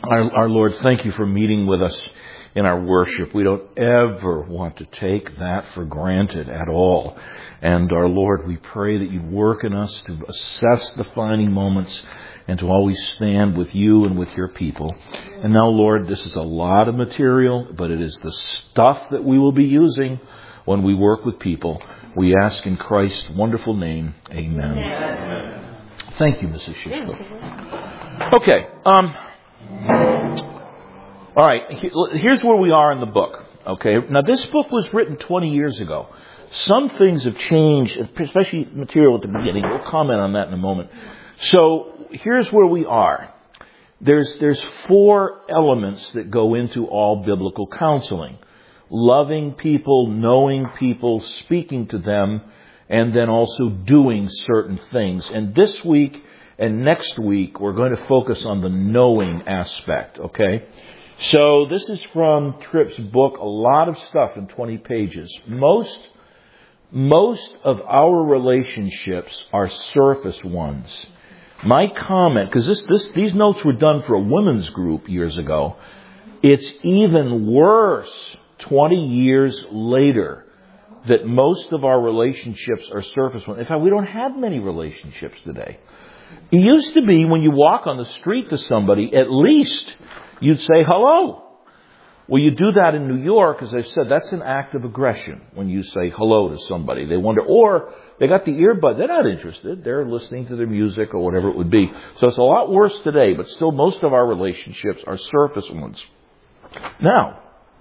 Our Lord, thank you for meeting with us in our worship. We don't ever want to take that for granted at all. And our Lord, we pray that you'd work in us to assess the defining moments and to always stand with you and with your people. And now, Lord, this is a lot of material, but it is the stuff that we will be using when we work with people. We ask in Christ's wonderful name, amen. Amen. Thank you, Mrs. Shishko. Okay, all right, here's where we are in the book. Okay, now this book was written 20 years ago. Some things have changed, especially material at the beginning. We'll comment on that in a moment. So here's where we are. There's 4 elements that go into all biblical counseling: loving people, knowing people, speaking to them, and then also doing certain things. And this week and next week, we're going to focus on the knowing aspect, okay? So this is from Tripp's book, a lot of stuff in 20 pages. Most of our relationships are surface ones. My comment, because these notes were done for a women's group years ago, it's even worse 20 years later that most of our relationships are surface ones. In fact, we don't have many relationships today. It used to be when you walk on the street to somebody, at least you'd say hello. Well, you do that in New York, as I've said, that's an act of aggression when you say hello to somebody. They wonder, or they got the earbud, they're not interested. They're listening to their music or whatever it would be. So it's a lot worse today, but still most of our relationships are surface ones. Now,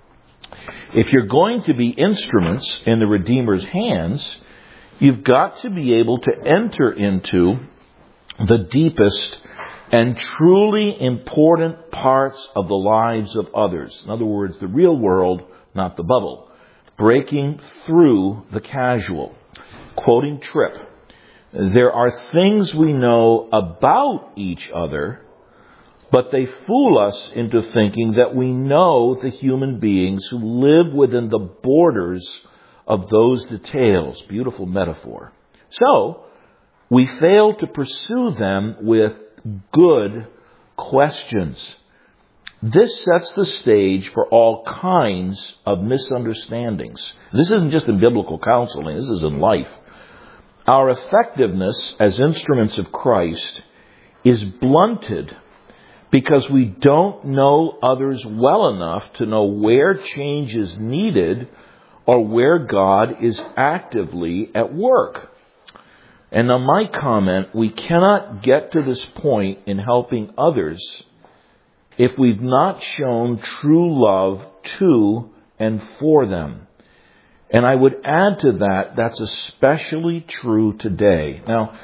if you're going to be instruments in the Redeemer's hands, you've got to be able to enter into the deepest and truly important parts of the lives of others. In other words, the real world, not the bubble. Breaking through the casual. Quoting Tripp, there are things we know about each other, but they fool us into thinking that we know the human beings who live within the borders of those details. Beautiful metaphor. So, we fail to pursue them with good questions. This sets the stage for all kinds of misunderstandings. This isn't just in biblical counseling, this is in life. Our effectiveness as instruments of Christ is blunted because we don't know others well enough to know where change is needed or where God is actively at work. And now my comment, we cannot get to this point in helping others if we've not shown true love to and for them. And I would add to that, that's especially true today. Now,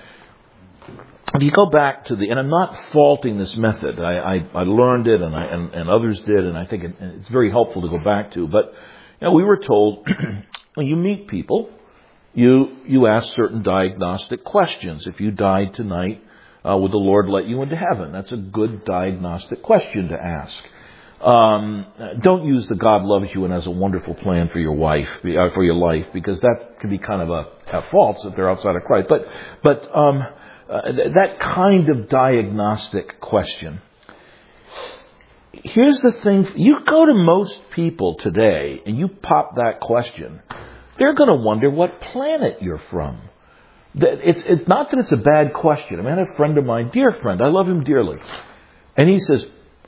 if you go back to and I'm not faulting this method. I learned it and others did, and I think it's very helpful to go back to. But we were told, when you meet people, you ask certain diagnostic questions. If you died tonight, would the Lord let you into heaven? That's a good diagnostic question to ask. Don't use the God loves you and has a wonderful plan for your life, because that can be kind of a false if they're outside of Christ. But that kind of diagnostic question. Here's the thing. You go to most people today and you pop that question, they're going to wonder what planet you're from. It's not that it's a bad question. I had a friend of mine, dear friend, I love him dearly. And he says,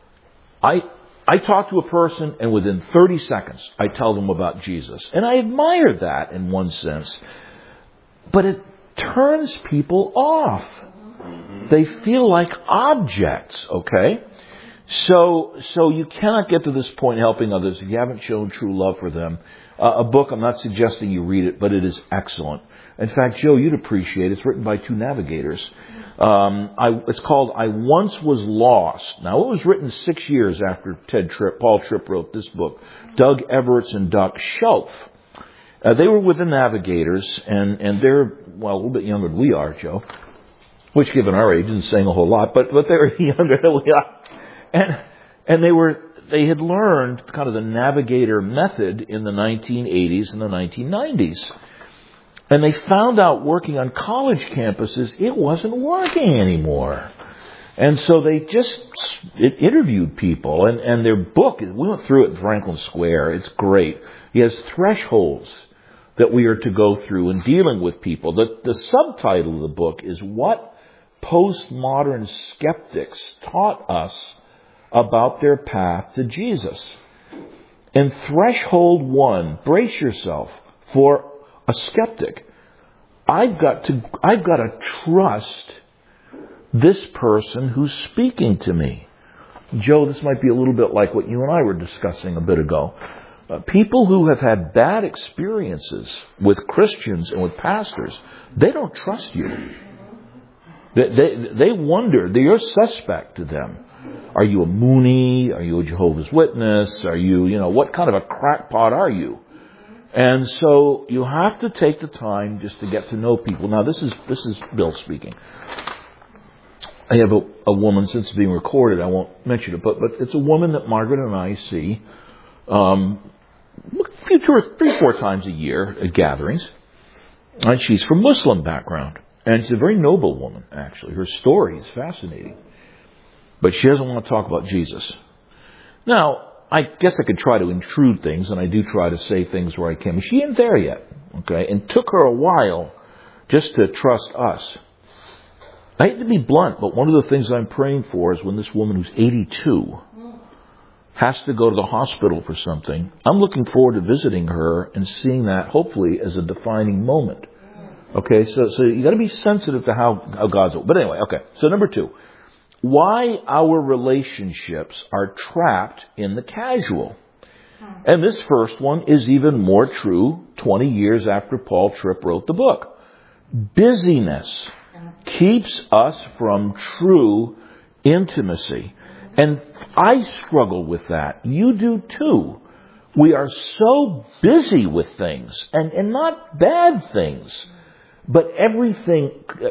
I talk to a person and within 30 seconds I tell them about Jesus. And I admire that in one sense. But it turns people off. They feel like objects, okay? So you cannot get to this point helping others if you haven't shown true love for them. A book, I'm not suggesting you read it, but it is excellent. In fact, Joe, you'd appreciate it. It's written by 2 navigators. It's called I Once Was Lost. Now, it was written 6 years after Paul Tripp wrote this book. Doug Everett and Doc Schulpf. They were with the navigators, and they're, well, a little bit younger than we are, Joe. Which, given our age, isn't saying a whole lot, but they were younger than we are. And they had learned kind of the navigator method in the 1980s and the 1990s. And they found out working on college campuses, it wasn't working anymore. And so they just interviewed people, and their book, we went through it in Franklin Square. It's great. He has thresholds that we are to go through in dealing with people. The subtitle of the book is What Postmodern Skeptics Taught Us About Their Path to Jesus. And threshold 1, brace yourself for a skeptic. I've got to trust this person who's speaking to me. Joe, this might be a little bit like what you and I were discussing a bit ago. People who have had bad experiences with Christians and with pastors, they don't trust you. They wonder, you're suspect to them. Are you a Mooney? Are you a Jehovah's Witness? Are you, what kind of a crackpot are you? And so you have to take the time just to get to know people. Now, this is Bill speaking. I have a woman, since it's being recorded, I won't mention it, but it's a woman that Margaret and I see 3 or 4 times a year at gatherings. And she's from Muslim background. And she's a very noble woman, actually. Her story is fascinating. But she doesn't want to talk about Jesus. Now, I guess I could try to intrude things, and I do try to say things where I can. But she ain't there yet, okay? And it took her a while just to trust us. I hate to be blunt, but one of the things I'm praying for is when this woman who's 82 has to go to the hospital for something, I'm looking forward to visiting her and seeing that, hopefully, as a defining moment. Okay, so you got to be sensitive to how God's... But anyway, okay. So number 2, why our relationships are trapped in the casual. And this first one is even more true 20 years after Paul Tripp wrote the book. Busyness keeps us from true intimacy. And I struggle with that. You do too. We are so busy with things, and not bad things. But everything,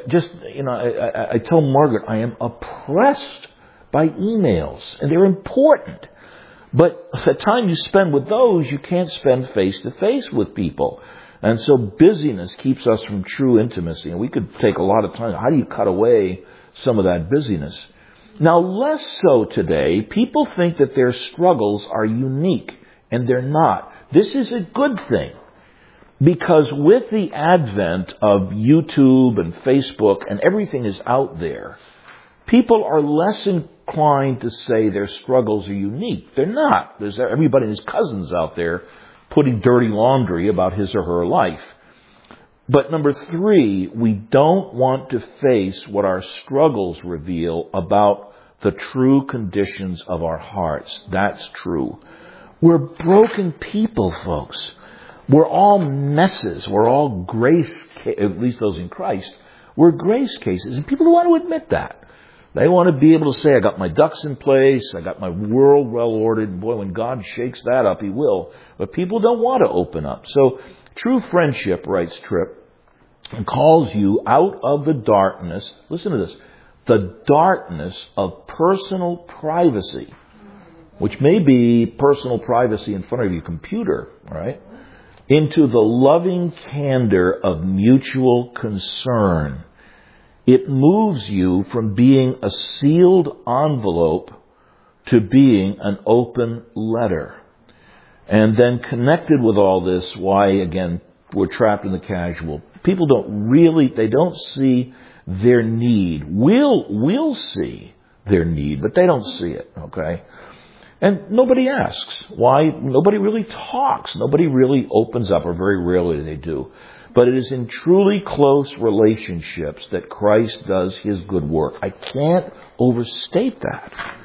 I tell Margaret, I am oppressed by emails, and they're important. But the time you spend with those, you can't spend face to face with people. And so busyness keeps us from true intimacy. And we could take a lot of time. How do you cut away some of that busyness? Now, less so today. People think that their struggles are unique, and they're not. This is a good thing. Because with the advent of YouTube and Facebook and everything is out there, people are less inclined to say their struggles are unique. They're not. There's everybody and his cousins out there putting dirty laundry about his or her life. But number 3, we don't want to face what our struggles reveal about the true conditions of our hearts. That's true. We're broken people, folks. We're all messes. We're all grace, at least those in Christ. We're grace cases. And people don't want to admit that. They want to be able to say, I got my ducks in place. I got my world well ordered. And boy, when God shakes that up, He will. But people don't want to open up. So true friendship, writes Tripp, calls you out of the darkness. Listen to this. The darkness of personal privacy, which may be personal privacy in front of your computer, right? Into the loving candor of mutual concern. It moves you from being a sealed envelope to being an open letter. And then connected with all this, why, again, we're trapped in the casual. People they don't see their need. We'll see their need, but they don't see it, okay? And nobody asks why. Nobody really talks. Nobody really opens up, or very rarely they do. But it is in truly close relationships that Christ does His good work. I can't overstate that.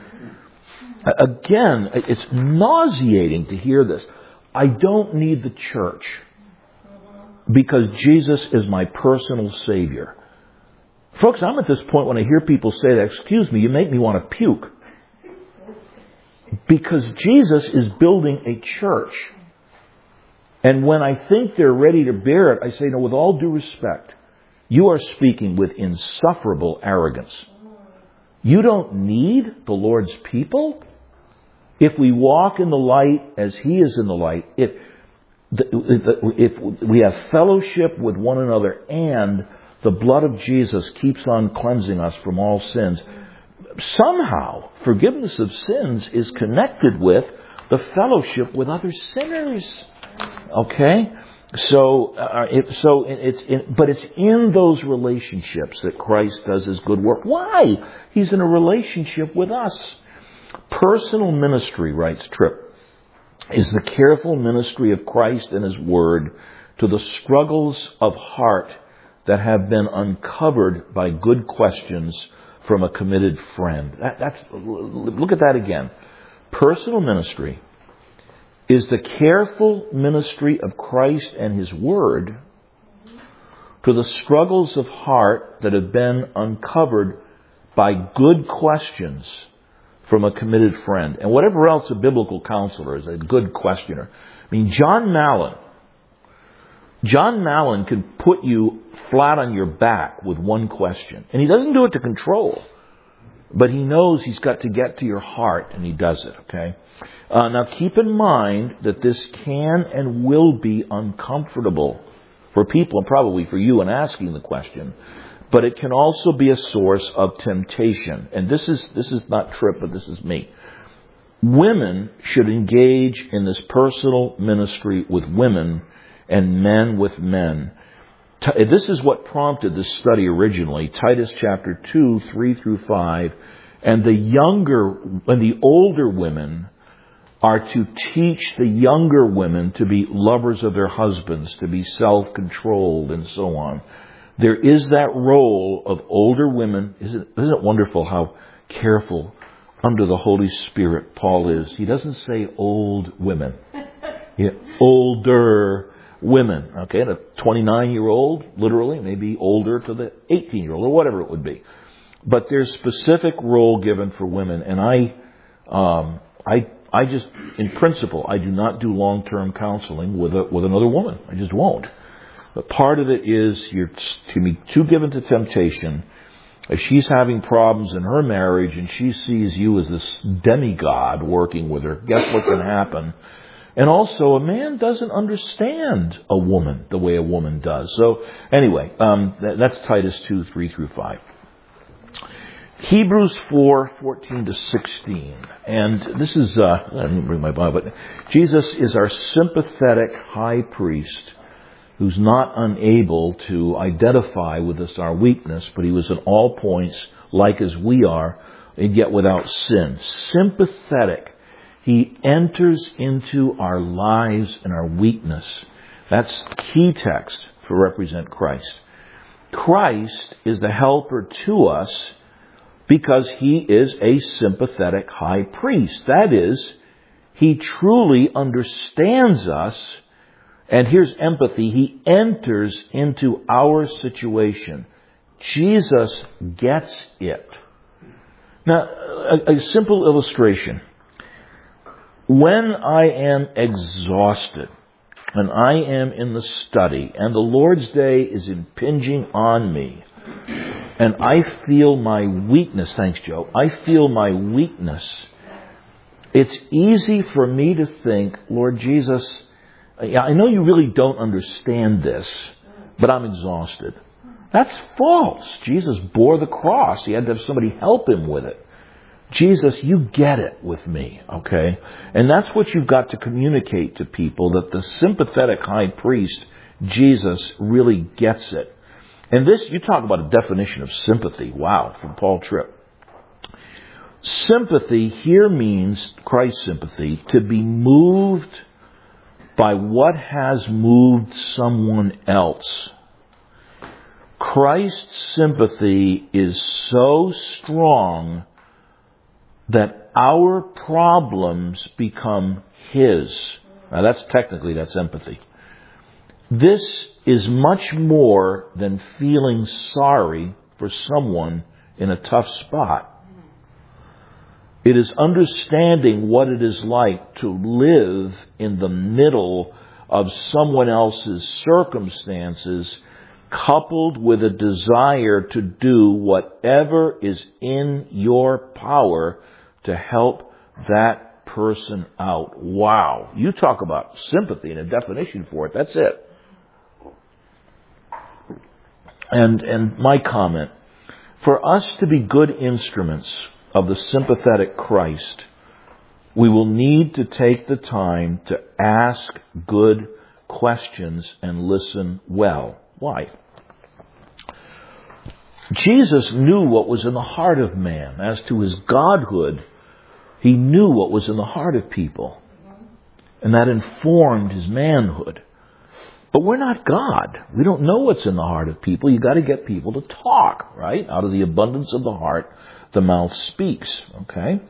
Again, it's nauseating to hear this. I don't need the church because Jesus is my personal Savior. Folks, I'm at this point when I hear people say that, excuse me, you make me want to puke. Because Jesus is building a church. And when I think they're ready to bear it, I say, no, with all due respect, you are speaking with insufferable arrogance. You don't need the Lord's people. If we walk in the light as He is in the light, if we have fellowship with one another and the blood of Jesus keeps on cleansing us from all sins, somehow forgiveness of sins is connected with the fellowship with other sinners. Okay? But it's in those relationships that Christ does His good work. Why? He's in a relationship with us. Personal ministry, writes Tripp, is the careful ministry of Christ and His Word to the struggles of heart that have been uncovered by good questions from a committed friend. Look at that again. Personal ministry is the careful ministry of Christ and His Word to the struggles of heart that have been uncovered by good questions from a committed friend. And whatever else a biblical counselor is, a good questioner. I mean, John Mallon can put you flat on your back with one question. And he doesn't do it to control. But he knows he's got to get to your heart, and he does it, okay? Now keep in mind that this can and will be uncomfortable for people, and probably for you in asking the question. But it can also be a source of temptation. And this is not Tripp, but this is me. Women should engage in this personal ministry with women and men with men. This is what prompted this study originally. Titus chapter 2, 3 through 5. And the older women are to teach the younger women to be lovers of their husbands, to be self-controlled, and so on. There is that role of older women. Isn't it wonderful how careful under the Holy Spirit Paul is? He doesn't say old women. Older women. Okay, and a 29-year-old, literally, may be older to the 18-year-old, or whatever it would be. But there's specific role given for women. And I just, in principle, I do not do long-term counseling with another woman. I just won't. But part of it is you're to be too given to temptation. If she's having problems in her marriage and she sees you as this demigod working with her, guess what can happen? And also, a man doesn't understand a woman the way a woman does. So, anyway, that's Titus 2, 3 through 5. Hebrews 4, 14 to 16. And this is, I didn't bring my Bible, but Jesus is our sympathetic high priest who's not unable to identify with us our weakness, but He was in all points like as we are, and yet without sin. Sympathetic. He enters into our lives and our weakness. That's key text for represent Christ. Christ is the helper to us because He is a sympathetic high priest. That is, He truly understands us. And here's empathy. He enters into our situation. Jesus gets it. Now, a simple illustration. When I am exhausted, and I am in the study, and the Lord's Day is impinging on me, and I feel my weakness, thanks Joe, I feel my weakness, it's easy for me to think, Lord Jesus, I know you really don't understand this, but I'm exhausted. That's false. Jesus bore the cross. He had to have somebody help Him with it. Jesus, you get it with me, okay? And that's what you've got to communicate to people, that the sympathetic high priest, Jesus, really gets it. And this, you talk about a definition of sympathy. Wow, from Paul Tripp. Sympathy here means, Christ's sympathy, to be moved by what has moved someone else. Christ's sympathy is so strong that our problems become His. Now that's empathy. This is much more than feeling sorry for someone in a tough spot. It is understanding what it is like to live in the middle of someone else's circumstances, coupled with a desire to do whatever is in your power to help that person out. Wow. You talk about sympathy and a definition for it. That's it. And my comment, For us to be good instruments of the sympathetic Christ, we will need to take the time to ask good questions and listen well. Why? Jesus knew what was in the heart of man. As to his godhood, he knew what was in the heart of people. And that informed his manhood. But we're not God. We don't know what's in the heart of people. You've got to get people to talk, right? Out of the abundance of the heart, the mouth speaks, okay?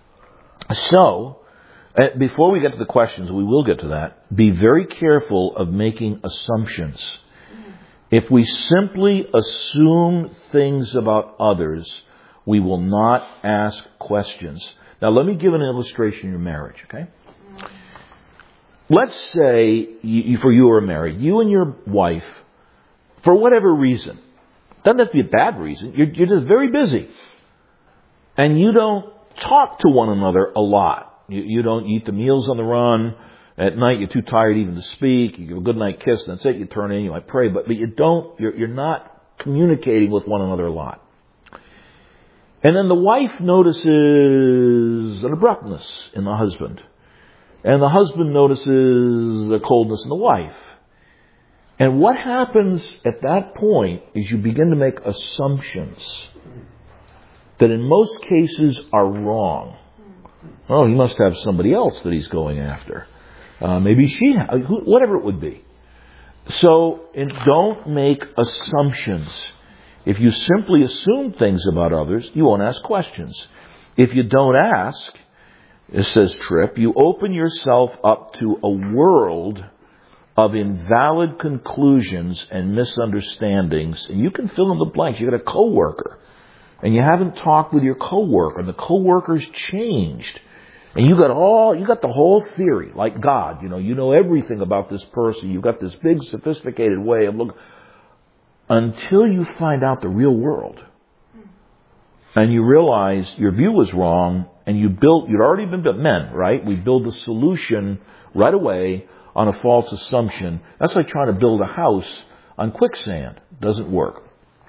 So, before we get to the questions, we will get to that, be very careful of making assumptions. If we simply assume things about others, we will not ask questions. Now, let me give an illustration in your marriage, okay? Let's say, for you are married, you and your wife, for whatever reason, doesn't have to be a bad reason, you're just very busy. And you don't talk to one another a lot. You don't eat the meals on the run. At night, you're too tired even to speak. You give a good night kiss, and that's it. You turn in, you might pray, but you're not communicating with one another a lot. And then the wife notices an abruptness in the husband. And the husband notices a coldness in the wife. And what happens at that point is you begin to make assumptions that in most cases are wrong. Oh, he must have somebody else that he's going after. Maybe she, whatever it would be. So, don't make assumptions. If you simply assume things about others, you won't ask questions. If you don't ask, it says Tripp, you open yourself up to a world of invalid conclusions and misunderstandings. And you can fill in the blanks. You got a coworker, and you haven't talked with your coworker, and the coworker's changed. And you got the whole theory, like God. You know everything about this person. You've got this big, sophisticated way of looking. Until you find out the real world. And you realize your view was wrong, and you'd already been built. Men, right? We build a solution right away on a false assumption. That's like trying to build a house on quicksand. Doesn't work.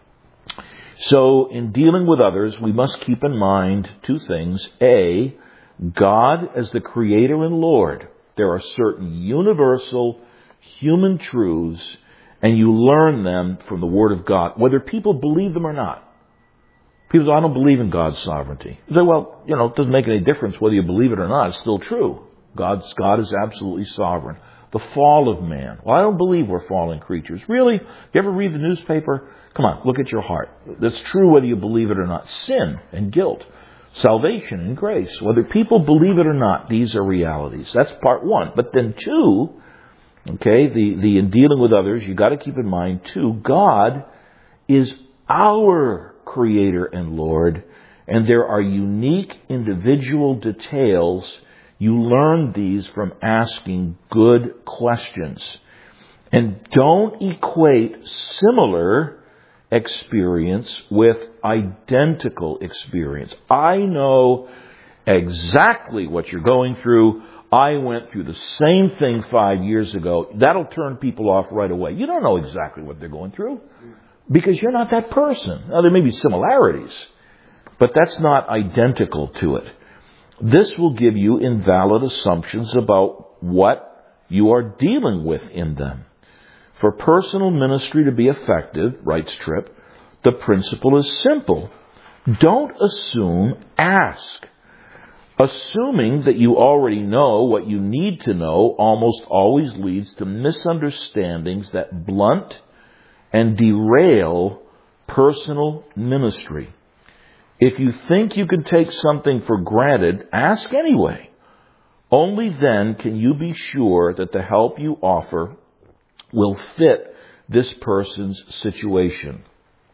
So, in dealing with others, we must keep in mind two things. A, God as the Creator and Lord. There are certain universal human truths, and you learn them from the Word of God, whether people believe them or not. People say, I don't believe in God's sovereignty. You say, well, it doesn't make any difference whether you believe it or not. It's still true. God is absolutely sovereign. The fall of man. Well, I don't believe we're fallen creatures. Really? You ever read the newspaper? Come on, look at your heart. That's true whether you believe it or not. Sin and guilt. Salvation and grace. Whether people believe it or not, these are realities. That's part one. But then two, okay, the in dealing with others, you got to keep in mind too, God is our Creator and Lord, and there are unique individual details. You learn these from asking good questions. And don't equate similar experience with identical experience. I know exactly what you're going through. I went through the same thing 5 years ago. That'll turn people off right away. You don't know exactly what they're going through because you're not that person. Now, there may be similarities, but that's not identical to it. This will give you invalid assumptions about what you are dealing with in them. For personal ministry to be effective, writes Tripp, the principle is simple. Don't assume, ask. Assuming that you already know what you need to know almost always leads to misunderstandings that blunt and derail personal ministry. If you think you can take something for granted, ask anyway. Only then can you be sure that the help you offer will fit this person's situation.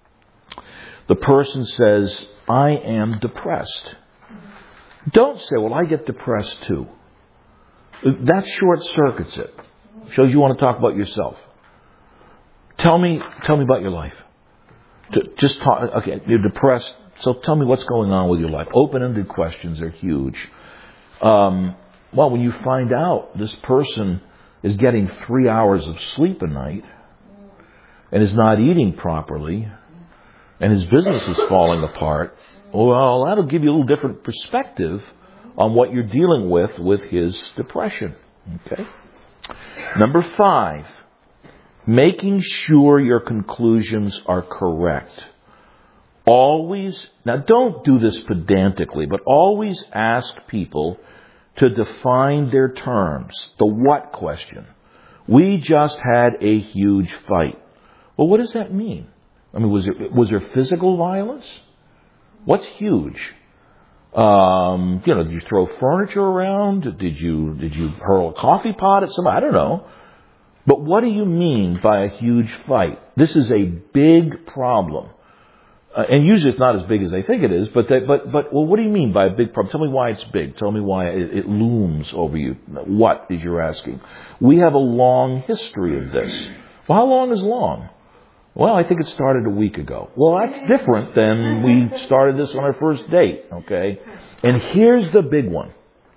The person says, I am depressed. Don't say, well, I get depressed too. That short circuits it. Shows you want to talk about yourself. Tell me about your life. Just talk. Okay, you're depressed, so tell me what's going on with your life. Open-ended questions are huge. Well, when you find out this person is getting 3 hours of sleep a night and is not eating properly, and his business is falling apart, well, that'll give you a little different perspective on what you're dealing with his depression. Okay? Number 5, making sure your conclusions are correct. Always, now don't do this pedantically, but always ask people to define their terms. The what question. We just had a huge fight. Well, what does that mean? I mean, was there physical violence? What's huge? Did you throw furniture around? Did you hurl a coffee pot at somebody? I don't know. But what do you mean by a huge fight? This is a big problem. And usually it's not as big as they think it is, but what do you mean by a big problem? Tell me why it's big. Tell me why it looms over you. What is you're asking? We have a long history of this. Well, how long is long? Well, I think it started a week ago. Well, that's different than we started this on our first date, okay? And here's the big one.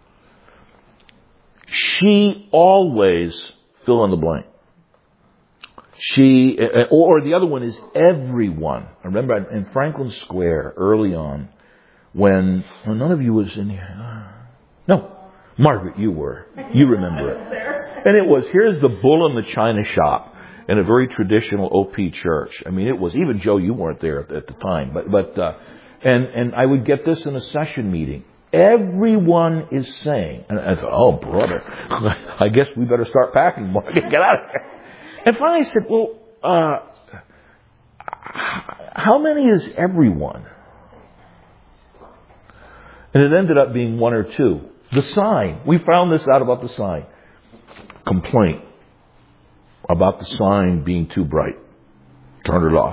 She always, fill in the blank. Or the other one is everyone. I remember in Franklin Square early on when none of you was in here. No, Margaret, you were. You remember it. And it was, here's the bull in the china shop in a very traditional OP church. I mean, it was, even Joe, you weren't there at the time, and I would get this in a session meeting. Everyone is saying, and I thought, oh brother, I guess we better start packing more. Get out of here. And finally I said, well, how many is everyone? And it ended up being 1 or 2. The sign. We found this out about the sign. Complaint about the sign being too bright. Turned it off.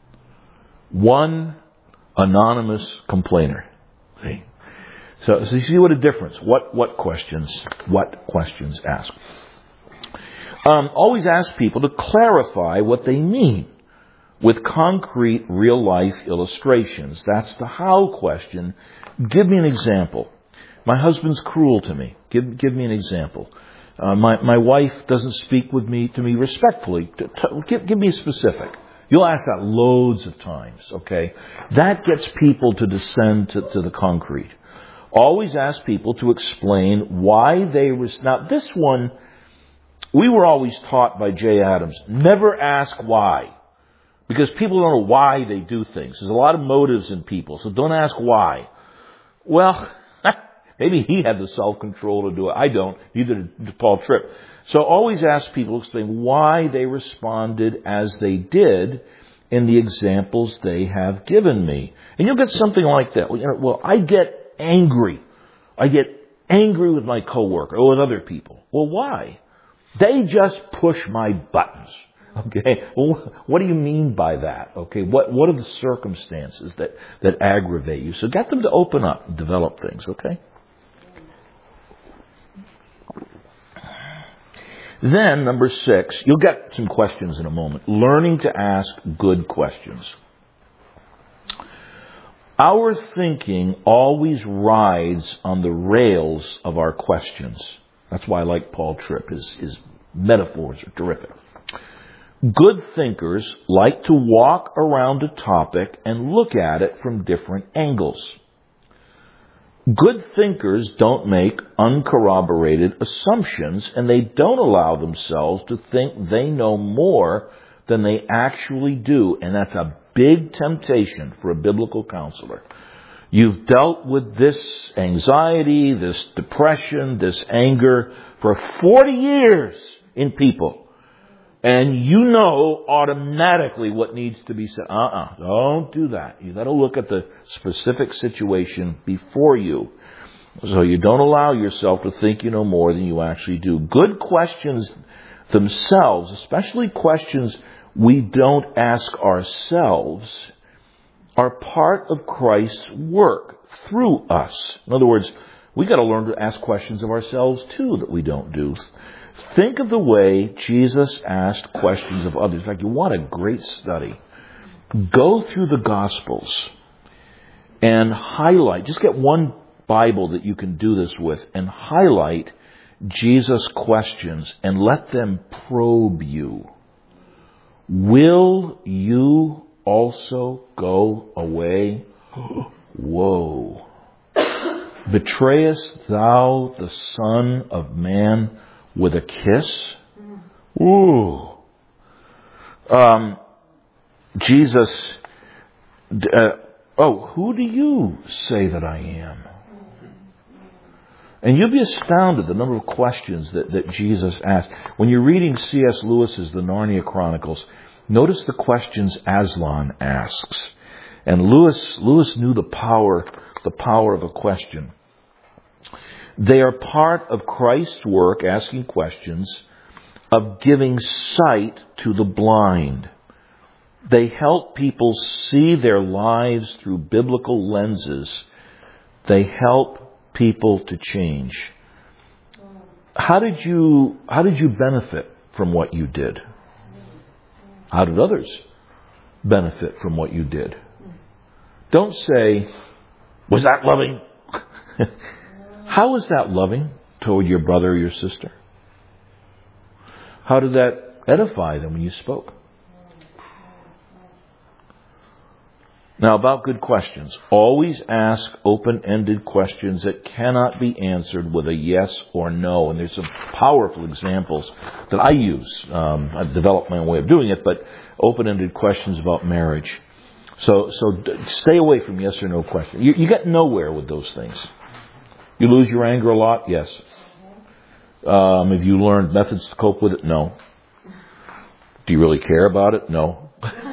1 anonymous complainer. See? So you see what a difference. What questions ask. Always ask people to clarify what they mean with concrete, real-life illustrations. That's the how question. Give me an example. My husband's cruel to me. Give me an example. My wife doesn't speak to me respectfully. Give me a specific. You'll ask that loads of times, okay? That gets people to descend to the concrete. Always ask people to explain why they... Now, this one... We were always taught by Jay Adams, never ask why. Because people don't know why they do things. There's a lot of motives in people, so don't ask why. Well, maybe he had the self-control to do it. I don't. Neither did Paul Tripp. So always ask people to explain why they responded as they did in the examples they have given me. And you'll get something like that. Well, I get angry. I get angry with my coworker or with other people. Well, why? They just push my buttons. Okay? Well, what do you mean by that? Okay? What are the circumstances that aggravate you? So get them to open up and develop things, okay? Then, number 6, you'll get some questions in a moment. Learning to ask good questions. Our thinking always rides on the rails of our questions. That's why I like Paul Tripp. His metaphors are terrific. Good thinkers like to walk around a topic and look at it from different angles. Good thinkers don't make uncorroborated assumptions, and they don't allow themselves to think they know more than they actually do. And that's a big temptation for a biblical counselor. You've dealt with this anxiety, this depression, this anger for 40 years in people. And you know automatically what needs to be said. Don't do that. You got to look at the specific situation before you. So you don't allow yourself to think you know more than you actually do. Good questions themselves, especially questions we don't ask ourselves, are part of Christ's work through us. In other words, we got to learn to ask questions of ourselves too that we don't do. Think of the way Jesus asked questions of others. In fact, you want a great study. Go through the Gospels and highlight. Just get one Bible that you can do this with and highlight Jesus' questions and let them probe you. Will you also go away? Whoa. Betrayest thou the Son of Man with a kiss? Ooh. Jesus, who do you say that I am? And you'll be astounded the number of questions that Jesus asked. When you're reading C.S. Lewis's The Narnia Chronicles, notice the questions Aslan asks. And Lewis knew the power of a question. They are part of Christ's work, asking questions, of giving sight to the blind. They help people see their lives through biblical lenses. They help people to change. How did you benefit from what you did? How did others benefit from what you did? Don't say, was that loving? How was that loving toward your brother or your sister? How did that edify them when you spoke? Now, about good questions. Always ask open-ended questions that cannot be answered with a yes or no. And there's some powerful examples that I use. I've developed my own way of doing it, but open-ended questions about marriage. So stay away from yes or no questions. You get nowhere with those things. You lose your anger a lot? Yes. Have you learned methods to cope with it? No. Do you really care about it? No.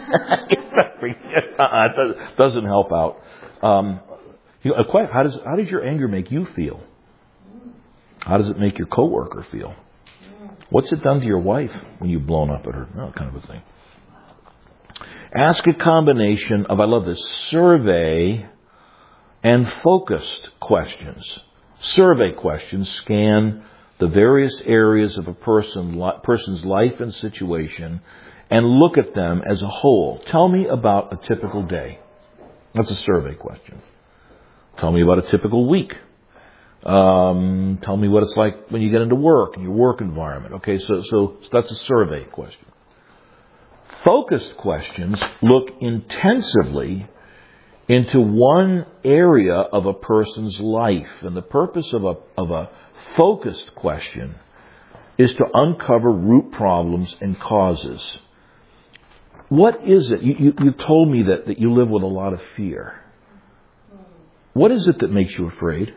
It doesn't help out. How does your anger make you feel? How does it make your coworker feel? What's it done to your wife when you've blown up at her? That kind of a thing. Ask a combination of, I love this, survey and focused questions. Survey questions scan the various areas of a person's life and situation and look at them as a whole. Tell me about a typical day. That's a survey question. Tell me about a typical week. Tell me what it's like when you get into work, in your work environment. Okay, so that's a survey question. Focused questions look intensively into one area of a person's life. And the purpose of a focused question is to uncover root problems and causes. What is it? You've told me that you live with a lot of fear. What is it that makes you afraid?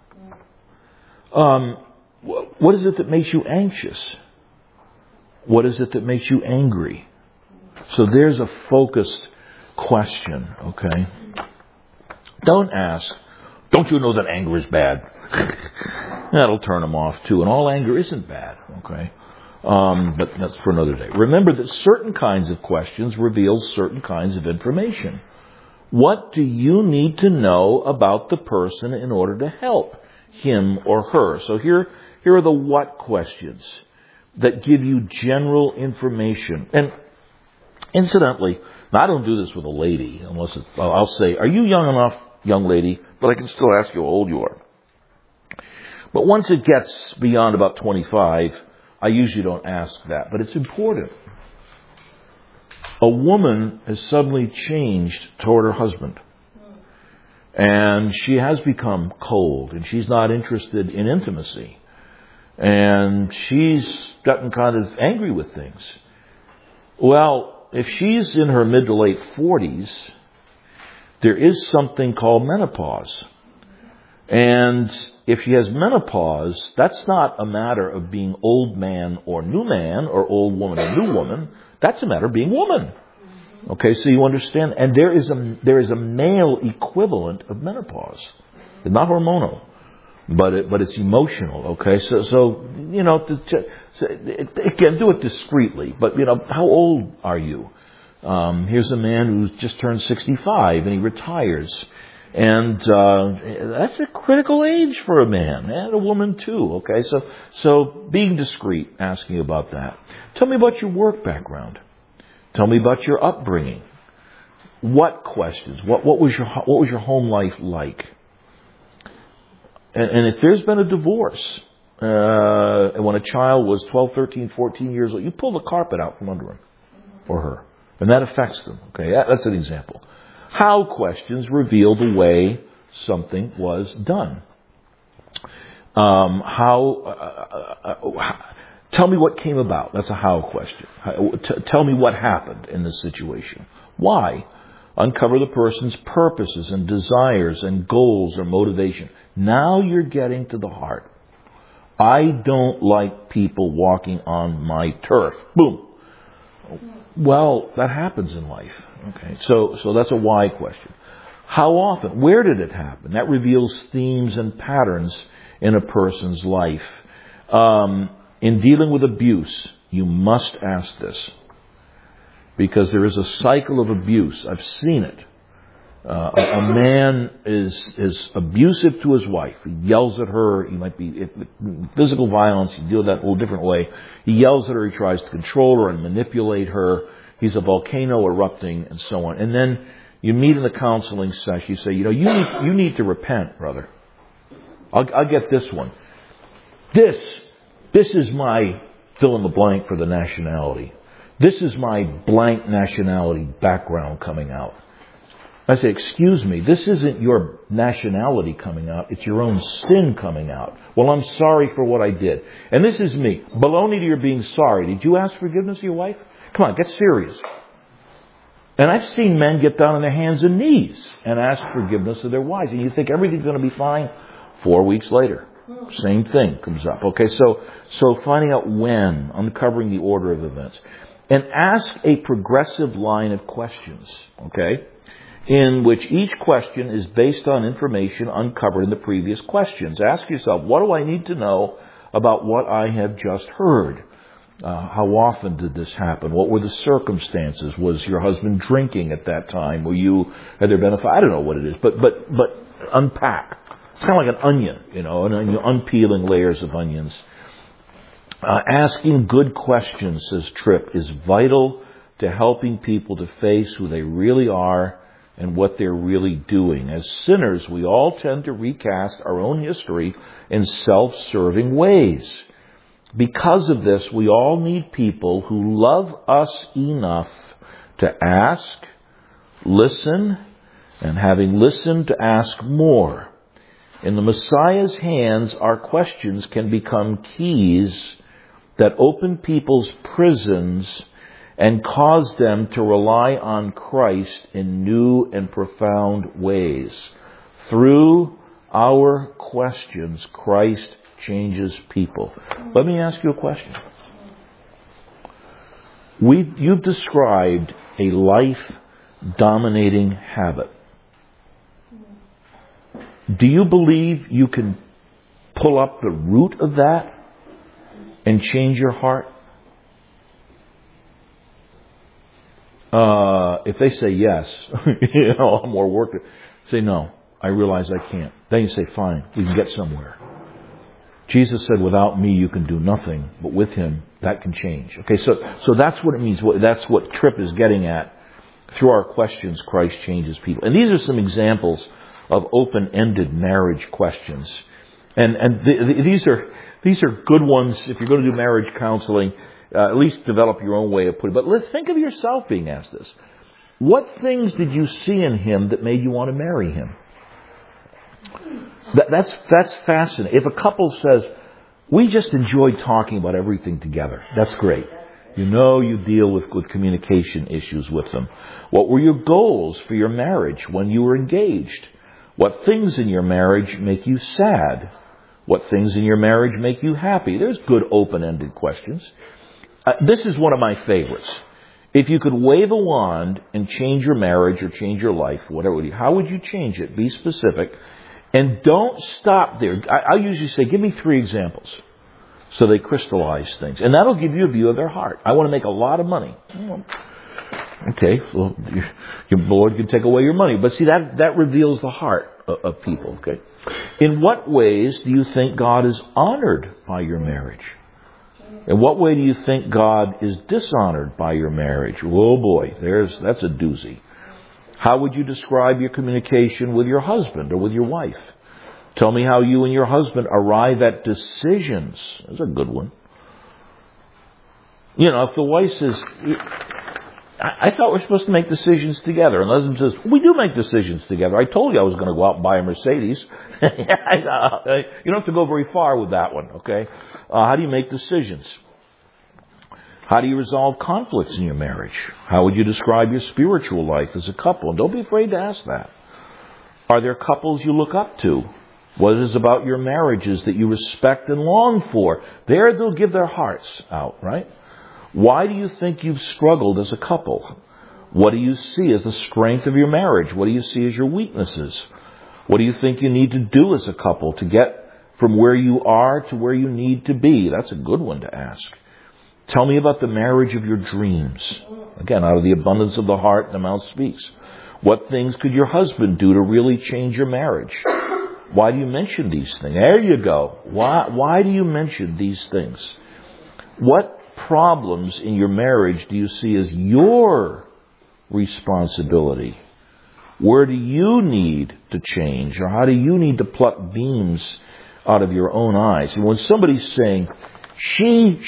What is it that makes you anxious? What is it that makes you angry? So there's a focused question, okay? Don't ask, don't you know that anger is bad? That'll turn them off too. And all anger isn't bad, okay? But that's for another day. Remember that certain kinds of questions reveal certain kinds of information. What do you need to know about the person in order to help him or her? So here are the what questions that give you general information. And incidentally, now I don't do this with a lady unless I'll say, are you young enough, young lady? But I can still ask you how old you are. But once it gets beyond about 25, I usually don't ask that. But it's important. A woman has suddenly changed toward her husband. And she has become cold. And she's not interested in intimacy. And she's gotten kind of angry with things. Well, if she's in her mid to late 40s, there is something called menopause. And if she has menopause, that's not a matter of being old man or new man or old woman or new woman. That's a matter of being woman. Okay, so you understand. And there is a male equivalent of menopause. It's not hormonal, but it's emotional. Okay, so you know, again, do it discreetly. But you know, how old are you? Here's a man who's just turned 65 and he retires. And that's a critical age for a man and a woman too. Okay, so being discreet, asking about that. Tell me about your work background. Tell me about your upbringing. What questions? What was your home life like? And if there's been a divorce, and when a child was 12, 13, 14 years old, you pull the carpet out from under him or her. And that affects them. Okay, that's an example. How questions reveal the way something was done. Tell me what came about. That's a how question. Tell me what happened in this situation. Why? Uncover the person's purposes and desires and goals or motivation. Now you're getting to the heart. I don't like people walking on my turf. Boom. Well, that happens in life. Okay, so that's a why question. How often? Where did it happen? That reveals themes and patterns in a person's life. In dealing with abuse, you must ask this. Because there is a cycle of abuse. I've seen it. A man is abusive to his wife. He yells at her. He might be physical violence. You deal with that in a little different way. He yells at her. He tries to control her and manipulate her. He's a volcano erupting and so on. And then you meet in the counseling session. You say, you need to repent, brother. I'll get this one. This is my fill in the blank for the nationality. This is my blank nationality background coming out. I say, excuse me, this isn't your nationality coming out. It's your own sin coming out. Well, I'm sorry for what I did. And this is me. Baloney to your being sorry. Did you ask forgiveness of your wife? Come on, get serious. And I've seen men get down on their hands and knees and ask forgiveness of their wives. And you think everything's going to be fine. 4 weeks later, same thing comes up. Okay, so finding out when, uncovering the order of events. And ask a progressive line of questions. Okay? In which each question is based on information uncovered in the previous questions. Ask yourself, what do I need to know about what I have just heard? How often did this happen? What were the circumstances? Was your husband drinking at that time? Had there been I don't know what it is, but unpack. It's kind of like an onion, and you're unpeeling layers of onions. Asking good questions, says Tripp, is vital to helping people to face who they really are and what they're really doing. As sinners, we all tend to recast our own history in self-serving ways. Because of this, we all need people who love us enough to ask, listen, and having listened, to ask more. In the Messiah's hands, our questions can become keys that open people's prisons and cause them to rely on Christ in new and profound ways. Through our questions, Christ changes people. Let me ask you a question. You've described a life-dominating habit. Do you believe you can pull up the root of that and change your heart? If they say yes, I'm more work. Say no, I realize I can't. Then you say, fine, we can get somewhere. Jesus said, without me you can do nothing, but with him that can change. Okay, so that's what it means. That's what Tripp is getting at. Through our questions, Christ changes people. And these are some examples of open-ended marriage questions. And these are good ones if you're going to do marriage counseling. At least develop your own way of putting it. But let's think of yourself being asked this. What things did you see in him that made you want to marry him? That's fascinating. If a couple says, we just enjoy talking about everything together, that's great. You deal with communication issues with them. What were your goals for your marriage when you were engaged? What things in your marriage make you sad? What things in your marriage make you happy? There's good open-ended questions. This is one of my favorites. If you could wave a wand and change your marriage or change your life, whatever, how would you change it? Be specific. And don't stop there. I usually say, give me 3 examples. So they crystallize things. And that'll give you a view of their heart. I want to make a lot of money. Okay, well, your Lord can take away your money. But see, that reveals the heart of people. Okay. In what ways do you think God is honored by your marriage? In what way do you think God is dishonored by your marriage? Oh boy, that's a doozy. How would you describe your communication with your husband or with your wife? Tell me how you and your husband arrive at decisions. That's a good one. If the wife says, I thought we're supposed to make decisions together. And husband says, we do make decisions together. I told you I was going to go out and buy a Mercedes. You don't have to go very far with that one, okay? How do you make decisions? How do you resolve conflicts in your marriage? How would you describe your spiritual life as a couple? And don't be afraid to ask that. Are there couples you look up to? What is about your marriages that you respect and long for? There they'll give their hearts out, right? Why do you think you've struggled as a couple? What do you see as the strength of your marriage? What do you see as your weaknesses? What do you think you need to do as a couple to get from where you are to where you need to be? That's a good one to ask. Tell me about the marriage of your dreams. Again, out of the abundance of the heart, the mouth speaks. What things could your husband do to really change your marriage? Why do you mention these things? There you go. Why do you mention these things? What problems in your marriage do you see as your responsibility? Where do you need to change? Or how do you need to pluck beams out of your own eyes? And when somebody's saying, she,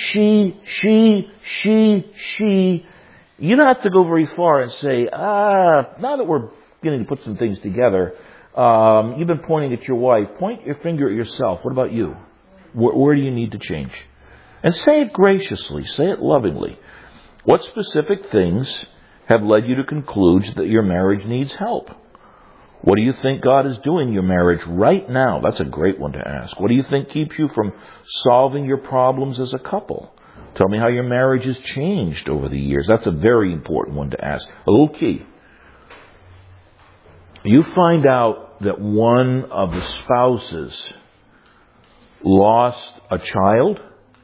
you don't have to go very far and say, now that we're beginning to put some things together, you've been pointing at your wife. Point your finger at yourself. What about you? Where do you need to change? And say it graciously. Say it lovingly. What specific things have led you to conclude that your marriage needs help? What do you think God is doing in your marriage right now? That's a great one to ask. What do you think keeps you from solving your problems as a couple? Tell me how your marriage has changed over the years. That's a very important one to ask. A little key. You find out that one of the spouses lost a child,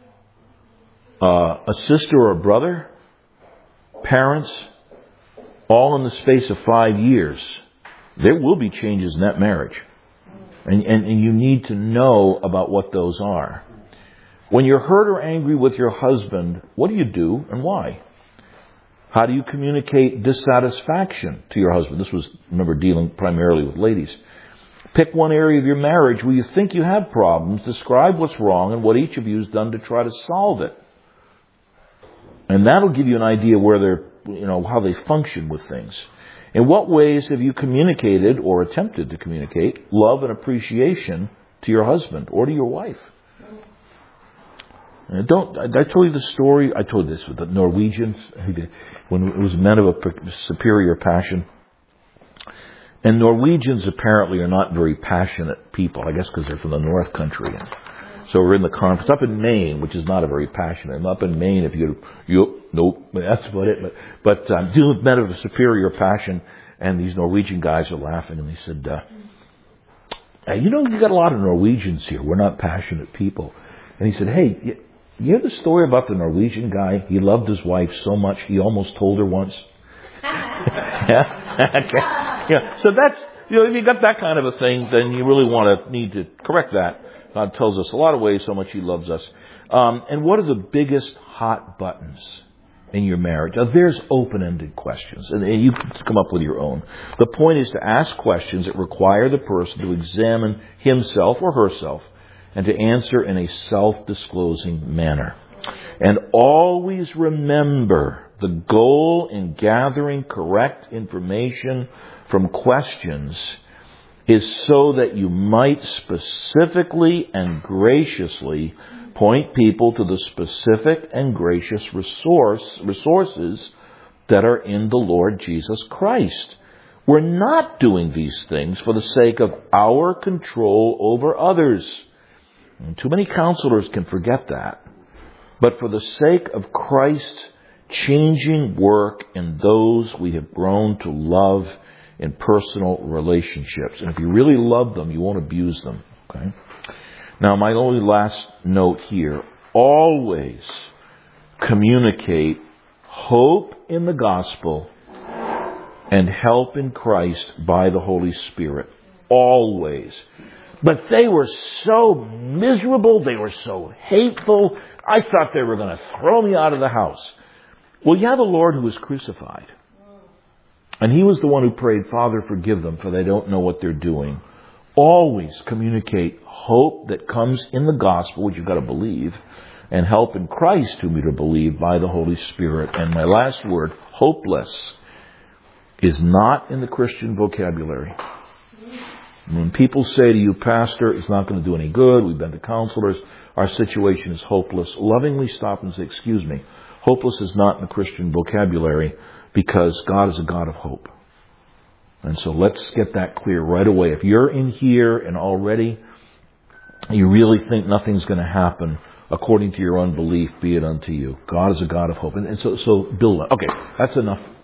a sister or a brother, parents, all in the space of 5 years. There will be changes in that marriage. And you need to know about what those are. When you're hurt or angry with your husband, what do you do and why? How do you communicate dissatisfaction to your husband? This was, remember, dealing primarily with ladies. Pick one area of your marriage where you think you have problems. Describe what's wrong and what each of you has done to try to solve it. And that'll give you an idea where they're, how they function with things. In what ways have you communicated or attempted to communicate love and appreciation to your husband or to your wife? And I told you the story. I told this with the Norwegians when it was men of a superior passion. And Norwegians apparently are not very passionate people. I guess because they're from the North Country. So we're in the conference up in Maine, which is not a very passionate. I'm up in Maine. If nope, that's about it. But I'm dealing with men of a superior passion, and these Norwegian guys are laughing, and they said, you got a lot of Norwegians here. We're not passionate people. And he said, hey, you hear the story about the Norwegian guy? He loved his wife so much he almost told her once. Yeah. Okay. Yeah. So that's if you got that kind of a thing, then you really need to correct that. God tells us a lot of ways how much He loves us. And what are the biggest hot buttons in your marriage? Now, there's open-ended questions, and you can come up with your own. The point is to ask questions that require the person to examine himself or herself and to answer in a self-disclosing manner. And always remember the goal in gathering correct information from questions is so that you might specifically and graciously point people to the specific and gracious resources that are in the Lord Jesus Christ. We're not doing these things for the sake of our control over others. And too many counselors can forget that. But for the sake of Christ's changing work in those we have grown to love in personal relationships. And if you really love them, you won't abuse them. Okay? Now, my only last note here, always communicate hope in the gospel and help in Christ by the Holy Spirit. Always. But they were so miserable. They were so hateful. I thought they were going to throw me out of the house. Well, you have the Lord who was crucified. And He was the one who prayed, Father, forgive them, for they don't know what they're doing. Always communicate hope that comes in the gospel, which you've got to believe, and help in Christ whom you to believe by the Holy Spirit. And my last word, hopeless, is not in the Christian vocabulary. When people say to you, Pastor, it's not going to do any good, we've been to counselors, our situation is hopeless, lovingly stop and say, excuse me, hopeless is not in the Christian vocabulary, because God is a God of hope. And so let's get that clear right away. If you're in here and already you really think nothing's going to happen according to your unbelief, be it unto you. God is a God of hope. And so build on. Okay, that's enough